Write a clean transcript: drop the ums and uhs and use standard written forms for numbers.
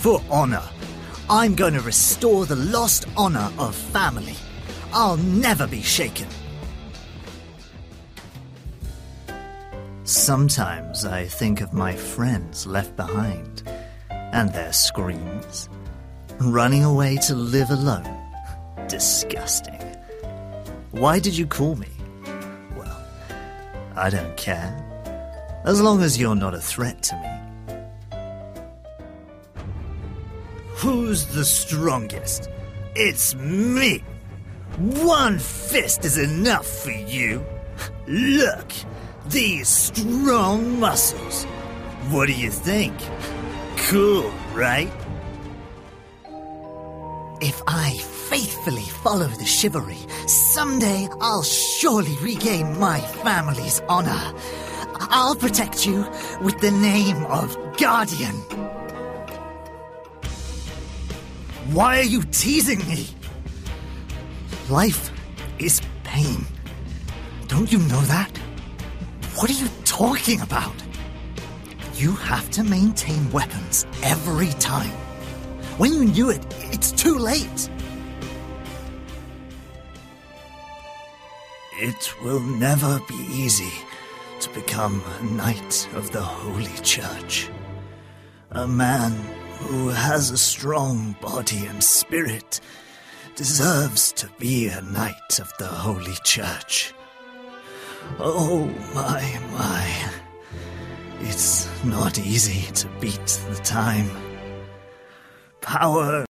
For honor. I'm going to restore the lost honor of family. I'll never be shaken. Sometimes I think of my friends left behind and their screams. Running away to live alone. Disgusting. Why did you call me? Well, I don't care. As long as you're not a threat to me. Who's the strongest? It's me! One fist is enough for you. Look, these strong muscles. What do you think? Cool, right? If I faithfully follow the chivalry, someday I'll surely regain my family's honor. I'll protect you with the name of Guardian. Why are you teasing me? Life is pain. Don't you know that? What are you talking about? You have to maintain weapons every time. When you knew it, it's too late. It will never be easy to become a knight of the Holy Church. A man who has a strong body and spirit deserves to be a knight of the Holy Church. Oh, my. It's not easy to beat the time. Power